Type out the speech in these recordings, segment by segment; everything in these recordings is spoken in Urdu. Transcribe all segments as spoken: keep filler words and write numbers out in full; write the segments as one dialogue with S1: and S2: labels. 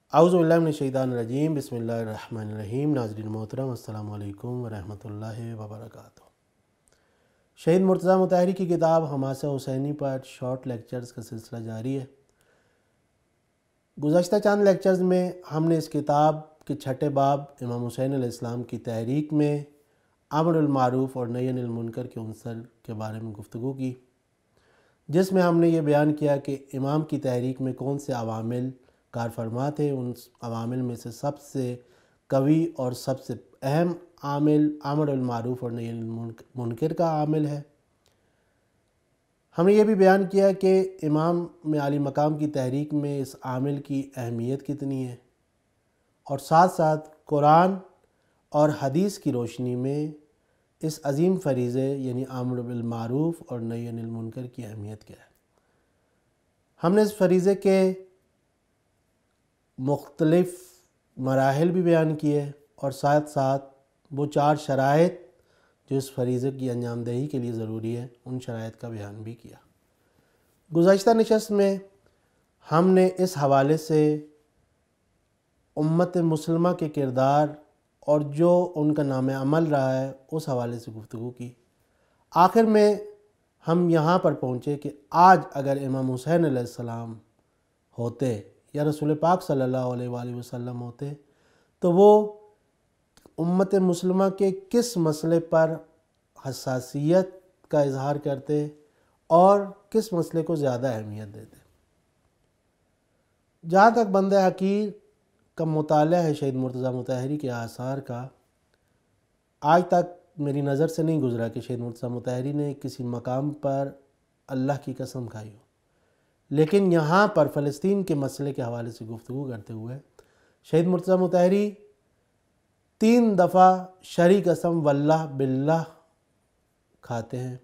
S1: اعوذ باللہ من الشیطان الرجیم، بسم اللہ الرحمن الرحیم۔ ناظرین محترم، السلام علیکم ورحمۃ اللہ وبرکاتہ۔ شہید مرتضیٰ مطہری کی کتاب حماسہ حسینی پر شارٹ لیکچرز کا سلسلہ جاری ہے۔ گزشتہ چند لیکچرز میں ہم نے اس کتاب کے چھٹے باب امام حسین علیہ السلام کی تحریک میں امر المعروف اور نہی عن المنکر کے عنصر کے بارے میں گفتگو کی، جس میں ہم نے یہ بیان کیا کہ امام کی تحریک میں کون سے عوامل کار فرما تھے۔ ان عوامل میں سے سب سے قوی اور سب سے اہم عامل امر المعروف اور نہی عن المنکر کا عامل ہے۔ ہم نے یہ بھی بیان کیا کہ امام میں عالی مقام کی تحریک میں اس عامل کی اہمیت کتنی ہے، اور ساتھ ساتھ قرآن اور حدیث کی روشنی میں اس عظیم فریضے یعنی امر بالمعروف اور نہی عن المنکر کی اہمیت کیا ہے۔ ہم نے اس فریضے کے مختلف مراحل بھی بیان کیے، اور ساتھ ساتھ وہ چار شرائط جو اس فریضے کی انجام دہی کے لیے ضروری ہے، ان شرائط کا بیان بھی کیا۔ گزشتہ نشست میں ہم نے اس حوالے سے امت مسلمہ کے کردار اور جو ان کا نام عمل رہا ہے اس حوالے سے گفتگو کی۔ آخر میں ہم یہاں پر پہنچے کہ آج اگر امام حسین علیہ السلام ہوتے یا رسول پاک صلی اللہ علیہ وآلہ وسلم ہوتے تو وہ امت مسلمہ کے کس مسئلے پر حساسیت کا اظہار کرتے اور کس مسئلے کو زیادہ اہمیت دیتے۔ جہاں تک بندہ حقیر کا مطالعہ ہے شہید مرتضیٰ مطہری کے آثار کا، آج تک میری نظر سے نہیں گزرا کہ شہید مرتضیٰ مطہری نے کسی مقام پر اللہ کی قسم کھائی ہو، لیکن یہاں پر فلسطین کے مسئلے کے حوالے سے گفتگو کرتے ہوئے شہید مرتضیٰ مطہری تین دفعہ شرعی قسم واللہ باللہ کھاتے ہیں،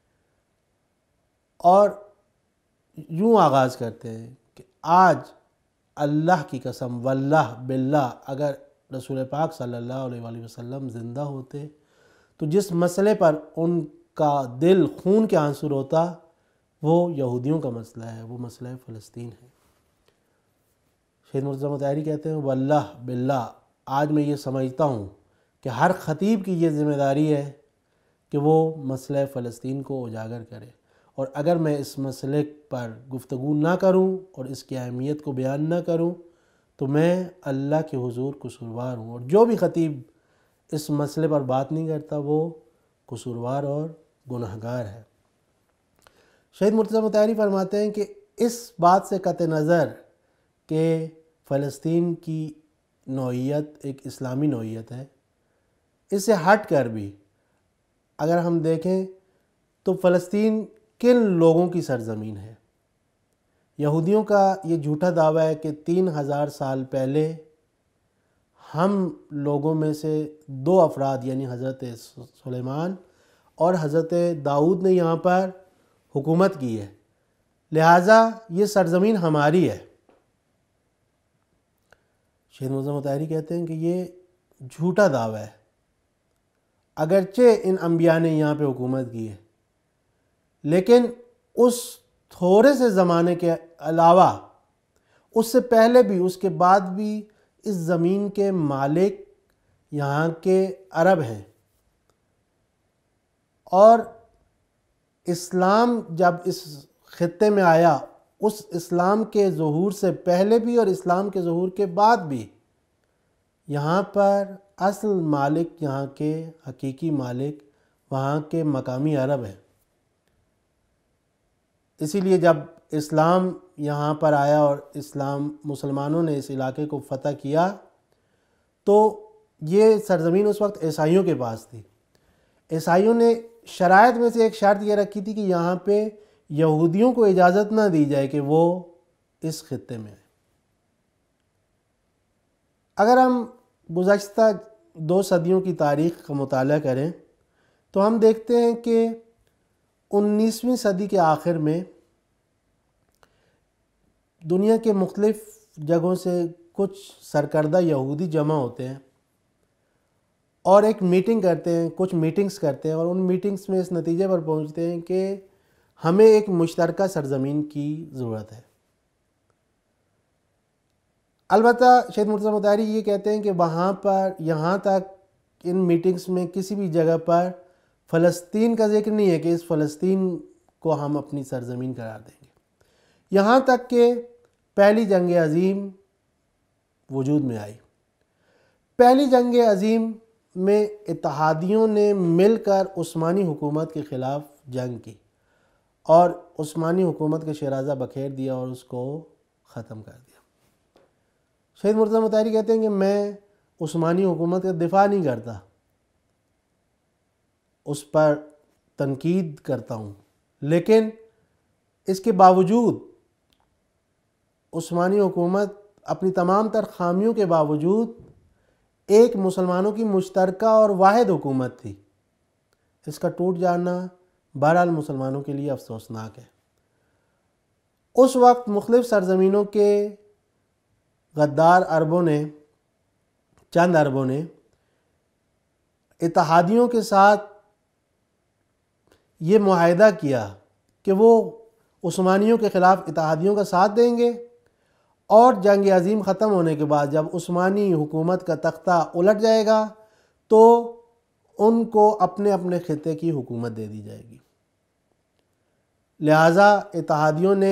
S1: اور یوں آغاز کرتے ہیں کہ آج اللہ کی قسم واللہ باللہ اگر رسول پاک صلی اللہ علیہ وآلہ وسلم زندہ ہوتے تو جس مسئلے پر ان کا دل خون کے آنسو ہوتا وہ یہودیوں کا مسئلہ ہے، وہ مسئلہ فلسطین ہے۔ شہید مرتضیٰ مطہری کہتے ہیں واللہ باللہ آج میں یہ سمجھتا ہوں کہ ہر خطیب کی یہ ذمہ داری ہے کہ وہ مسئلہ فلسطین کو اجاگر کرے، اور اگر میں اس مسئلے پر گفتگو نہ کروں اور اس کی اہمیت کو بیان نہ کروں تو میں اللہ کے حضور قصوروار ہوں، اور جو بھی خطیب اس مسئلے پر بات نہیں کرتا وہ قصوروار اور گنہگار ہے۔ شہید مرتضیٰ مطہری فرماتے ہیں کہ اس بات سے قطع نظر کہ فلسطین کی نوعیت ایک اسلامی نوعیت ہے، اس سے ہٹ کر بھی اگر ہم دیکھیں تو فلسطین کن لوگوں کی سرزمین ہے۔ یہودیوں کا یہ جھوٹا دعویٰ ہے کہ تین ہزار سال پہلے ہم لوگوں میں سے دو افراد یعنی حضرت سلیمان اور حضرت داؤد نے یہاں پر حکومت کی ہے، لہٰذا یہ سرزمین ہماری ہے۔ شہید مرتضیٰ مطہری کہتے ہیں کہ یہ جھوٹا دعویٰ ہے، اگرچہ ان انبیاء نے یہاں پہ حکومت کی ہے، لیکن اس تھوڑے سے زمانے کے علاوہ اس سے پہلے بھی اس کے بعد بھی اس زمین کے مالک یہاں کے عرب ہیں، اور اسلام جب اس خطے میں آیا اس اسلام کے ظہور سے پہلے بھی اور اسلام کے ظہور کے بعد بھی یہاں پر اصل مالک، یہاں کے حقیقی مالک وہاں کے مقامی عرب ہیں۔ اسی لیے جب اسلام یہاں پر آیا اور اسلام مسلمانوں نے اس علاقے کو فتح کیا تو یہ سرزمین اس وقت عیسائیوں کے پاس تھی۔ عیسائیوں نے شرائط میں سے ایک شرط یہ رکھی تھی کہ یہاں پہ یہودیوں کو اجازت نہ دی جائے کہ وہ اس خطے میں آئیں۔ اگر ہم گزشتہ دو صدیوں کی تاریخ کا مطالعہ کریں تو ہم دیکھتے ہیں کہ انیسویں صدی کے آخر میں دنیا کے مختلف جگہوں سے کچھ سرکردہ یہودی جمع ہوتے ہیں اور ایک میٹنگ کرتے ہیں، کچھ میٹنگز کرتے ہیں، اور ان میٹنگز میں اس نتیجے پر پہنچتے ہیں کہ ہمیں ایک مشترکہ سرزمین کی ضرورت ہے۔ البتہ شہید مرتضیٰ مطہری یہ کہتے ہیں کہ وہاں پر یہاں تک ان میٹنگز میں کسی بھی جگہ پر فلسطین کا ذکر نہیں ہے کہ اس فلسطین کو ہم اپنی سرزمین قرار دیں گے، یہاں تک کہ پہلی جنگ عظیم وجود میں آئی۔ پہلی جنگ عظیم میں اتحادیوں نے مل کر عثمانی حکومت کے خلاف جنگ کی اور عثمانی حکومت کا شیرازہ بکھیر دیا اور اس کو ختم کر دیا۔ شہید مرتضیٰ مطہری کہتے ہیں کہ میں عثمانی حکومت کا دفاع نہیں کرتا، اس پر تنقید کرتا ہوں، لیکن اس کے باوجود عثمانی حکومت اپنی تمام تر خامیوں کے باوجود ایک مسلمانوں کی مشترکہ اور واحد حکومت تھی۔ اس کا ٹوٹ جانا بہرحال مسلمانوں کے لیے افسوسناک ہے۔ اس وقت مختلف سرزمینوں کے غدار عربوں نے چند عربوں نے اتحادیوں کے ساتھ یہ معاہدہ کیا کہ وہ عثمانیوں کے خلاف اتحادیوں کا ساتھ دیں گے، اور جنگ عظیم ختم ہونے کے بعد جب عثمانی حکومت کا تختہ الٹ جائے گا تو ان کو اپنے اپنے خطے کی حکومت دے دی جائے گی۔ لہٰذا اتحادیوں نے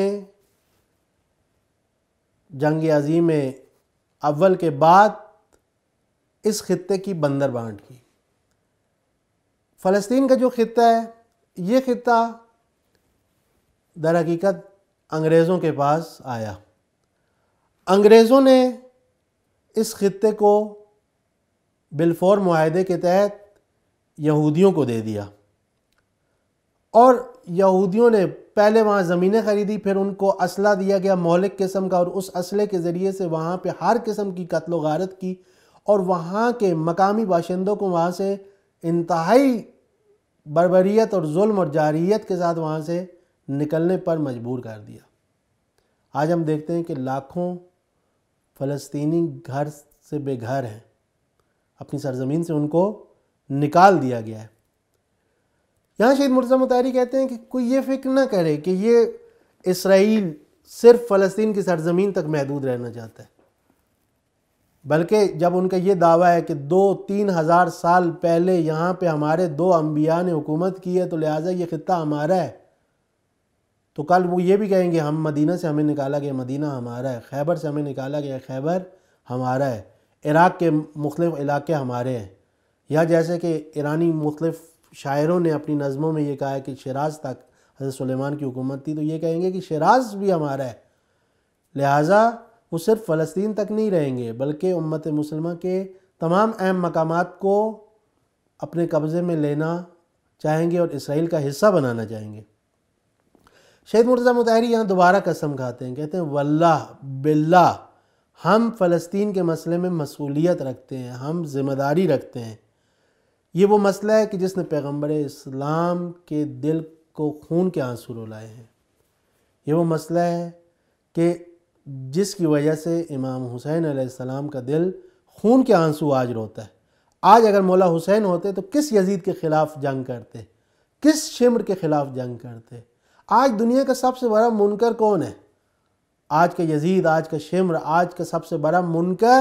S1: جنگ عظیم اول کے بعد اس خطے کی بندر بانٹ کی۔ فلسطین کا جو خطہ ہے، یہ خطہ در حقیقت انگریزوں کے پاس آیا۔ انگریزوں نے اس خطے کو بلفور معاہدے کے تحت یہودیوں کو دے دیا، اور یہودیوں نے پہلے وہاں زمینیں خریدی، پھر ان کو اسلحہ دیا گیا مہلک قسم کا، اور اس اسلحے کے ذریعے سے وہاں پہ ہر قسم کی قتل و غارت کی، اور وہاں کے مقامی باشندوں کو وہاں سے انتہائی بربریت اور ظلم اور جارحیت کے ساتھ وہاں سے نکلنے پر مجبور کر دیا۔ آج ہم دیکھتے ہیں کہ لاکھوں فلسطینی گھر سے بے گھر ہیں، اپنی سرزمین سے ان کو نکال دیا گیا ہے۔ یہاں شہید مرتضیٰ مطہری کہتے ہیں کہ کوئی یہ فکر نہ کرے کہ یہ اسرائیل صرف فلسطین کی سرزمین تک محدود رہنا چاہتا ہے، بلکہ جب ان کا یہ دعویٰ ہے کہ دو تین ہزار سال پہلے یہاں پہ ہمارے دو انبیاء نے حکومت کی ہے تو لہٰذا یہ خطہ ہمارا ہے، تو کل وہ یہ بھی کہیں گے ہم مدینہ سے ہمیں نکالا گیا، مدینہ ہمارا ہے، خیبر سے ہمیں نکالا گیا، خیبر ہمارا ہے، عراق کے مختلف علاقے ہمارے ہیں، یا جیسے کہ ایرانی مختلف شاعروں نے اپنی نظموں میں یہ کہا ہے کہ شیراز تک حضرت سلیمان کی حکومت تھی، تو یہ کہیں گے کہ شیراز بھی ہمارا ہے۔ لہٰذا وہ صرف فلسطین تک نہیں رہیں گے بلکہ امت مسلمہ کے تمام اہم مقامات کو اپنے قبضے میں لینا چاہیں گے اور اسرائیل کا حصہ بنانا چاہیں گے۔ شہید مرتضیٰ مطہری یہاں دوبارہ قسم کھاتے ہیں، کہتے ہیں واللہ باللہ ہم فلسطین کے مسئلے میں مسئولیت رکھتے ہیں، ہم ذمہ داری رکھتے ہیں۔ یہ وہ مسئلہ ہے کہ جس نے پیغمبر اسلام کے دل کو خون کے آنسو رلائے ہیں۔ یہ وہ مسئلہ ہے کہ جس کی وجہ سے امام حسین علیہ السلام کا دل خون کے آنسو آج روتا ہے۔ آج اگر مولا حسین ہوتے تو کس یزید کے خلاف جنگ کرتے، کس شمر کے خلاف جنگ کرتے؟ آج دنیا کا سب سے بڑا منکر کون ہے؟ آج کا یزید، آج کا شمر، آج کا سب سے بڑا منکر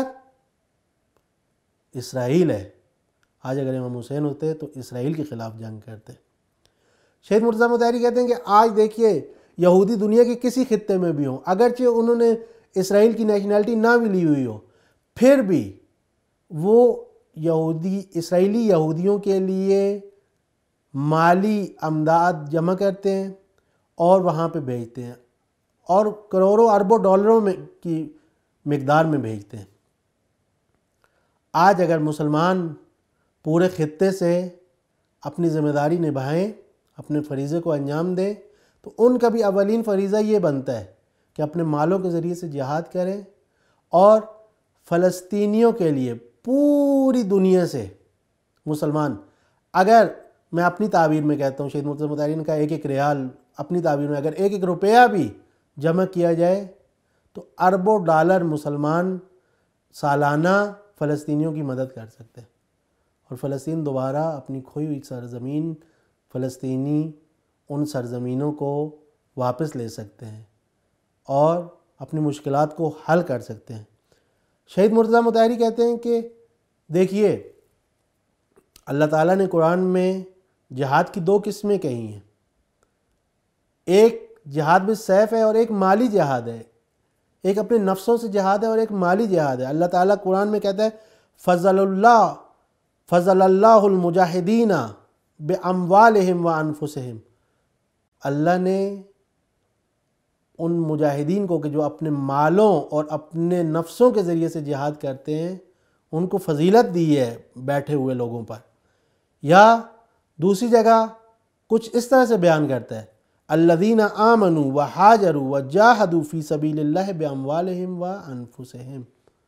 S1: اسرائیل ہے۔ آج اگر امام حسین ہوتے تو اسرائیل کے خلاف جنگ کرتے۔ شہید مرتضیٰ مطہری کہتے ہیں کہ آج دیکھیے یہودی دنیا کے کسی خطے میں بھی ہوں، اگرچہ انہوں نے اسرائیل کی نیشنلٹی نہ بھی لی ہوئی ہو، پھر بھی وہ یہودی اسرائیلی یہودیوں کے لیے مالی امداد جمع کرتے ہیں اور وہاں پہ بھیجتے ہیں، اور کروڑوں اربوں ڈالروں میں کی مقدار میں بھیجتے ہیں۔ آج اگر مسلمان پورے خطے سے اپنی ذمہ داری نبھائیں، اپنے فریضے کو انجام دیں، تو ان کا بھی اولین فریضہ یہ بنتا ہے کہ اپنے مالوں کے ذریعے سے جہاد کریں اور فلسطینیوں کے لیے پوری دنیا سے مسلمان، اگر میں اپنی تعبیر میں کہتا ہوں، شہید مرتضیٰ مطہری نے کہا ایک ایک ریال، اپنی تعبیر میں اگر ایک ایک روپیہ بھی جمع کیا جائے تو اربوں ڈالر مسلمان سالانہ فلسطینیوں کی مدد کر سکتے ہیں، اور فلسطین دوبارہ اپنی کھوئی ہوئی سرزمین، فلسطینی ان سرزمینوں کو واپس لے سکتے ہیں اور اپنی مشکلات کو حل کر سکتے ہیں۔ شہید مرتضیٰ مطہری کہتے ہیں کہ دیکھیے اللہ تعالیٰ نے قرآن میں جہاد کی دو قسمیں کہی ہیں، ایک جہاد بالسیف ہے اور ایک مالی جہاد ہے، ایک اپنے نفسوں سے جہاد ہے اور ایک مالی جہاد ہے۔ اللہ تعالیٰ قرآن میں کہتا ہے فضل اللہ فضل اللہ المجاہدین باموالہم وانفسہم، اللہ نے ان مجاہدین کو کہ جو اپنے مالوں اور اپنے نفسوں کے ذریعے سے جہاد کرتے ہیں ان کو فضیلت دی ہے بیٹھے ہوئے لوگوں پر۔ یا دوسری جگہ کچھ اس طرح سے بیان کرتا ہے الذین آمنوا وہاجروا وجاہدوا فی سبیل اللہ باموالہم وانفسہم،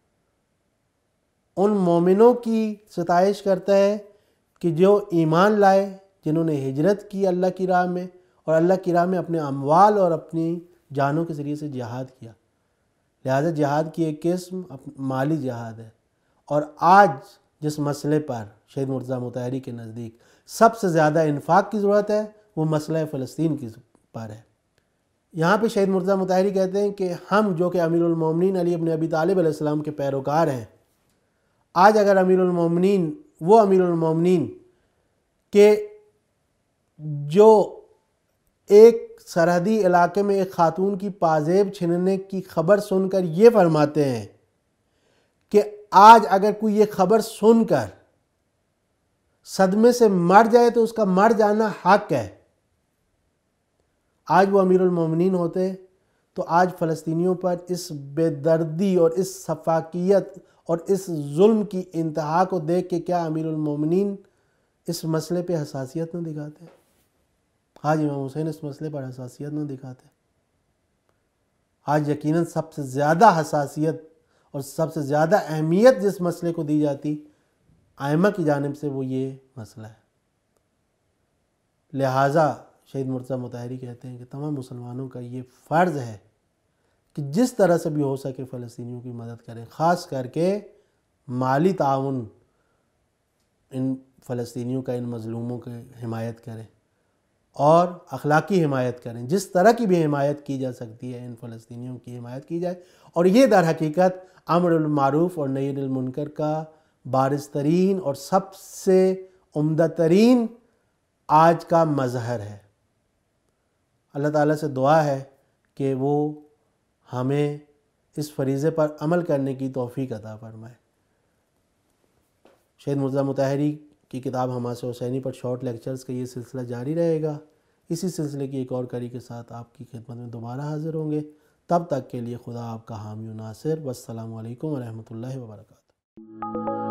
S1: ان مومنوں کی ستائش کرتا ہے کہ جو ایمان لائے، جنہوں نے ہجرت کی اللہ کی راہ میں اور اللہ کی راہ میں اپنے اموال اور اپنی جانوں کے ذریعے سے جہاد کیا۔ لہذا جہاد کی ایک قسم مالی جہاد ہے۔ اور آج جس مسئلے پر شہید مرتضیٰ مطہری کے نزدیک سب سے زیادہ انفاق کی ضرورت ہے وہ مسئلہ فلسطین کی پر ہے۔ یہاں پہ شہید مرتضیٰ مطہری کہتے ہیں کہ ہم جو کہ امیر المومنین علی ابن ابی طالب علیہ السلام کے پیروکار ہیں، آج اگر امیر المومنین وہ امیر المومنین کہ جو ایک سرحدی علاقے میں ایک خاتون کی پازیب چھننے کی خبر سن کر یہ فرماتے ہیں کہ آج اگر کوئی یہ خبر سن کر صدمے سے مر جائے تو اس کا مر جانا حق ہے، آج وہ امیر المومنین ہوتے تو آج فلسطینیوں پر اس بے دردی اور اس سفاکیت اور اس ظلم کی انتہا کو دیکھ کے کیا امیر المومنین اس مسئلے پہ حساسیت نہ دکھاتے؟ آج امام حسین اس مسئلے پر حساسیت نہ دکھاتے؟ آج یقیناً سب سے زیادہ حساسیت اور سب سے زیادہ اہمیت جس مسئلے کو دی جاتی ائمہ کی جانب سے وہ یہ مسئلہ ہے۔ لہٰذا شہید مرتضیٰ مطہری کہتے ہیں کہ تمام مسلمانوں کا یہ فرض ہے کہ جس طرح سے بھی ہو سکے فلسطینیوں کی مدد کریں، خاص کر کے مالی تعاون ان فلسطینیوں کا ان مظلوموں کی حمایت کریں اور اخلاقی حمایت کریں، جس طرح کی بھی حمایت کی جا سکتی ہے ان فلسطینیوں کی حمایت کی جائے۔ اور یہ در حقیقت امر بالمعروف اور نہی عن المنکر کا بارز ترین اور سب سے عمدہ ترین آج کا مظہر ہے۔ اللہ تعالیٰ سے دعا ہے کہ وہ ہمیں اس فریضے پر عمل کرنے کی توفیق عطا فرمائے۔ شہید مرتضیٰ مطہری کی کتاب حماس حسینی پر شارٹ لیکچرز کا یہ سلسلہ جاری رہے گا۔ اسی سلسلے کی ایک اور کڑی کے ساتھ آپ کی خدمت میں دوبارہ حاضر ہوں گے۔ تب تک کے لیے خدا آپ کا حامی و ناصر۔ والسلام علیکم ورحمۃ اللہ وبرکاتہ۔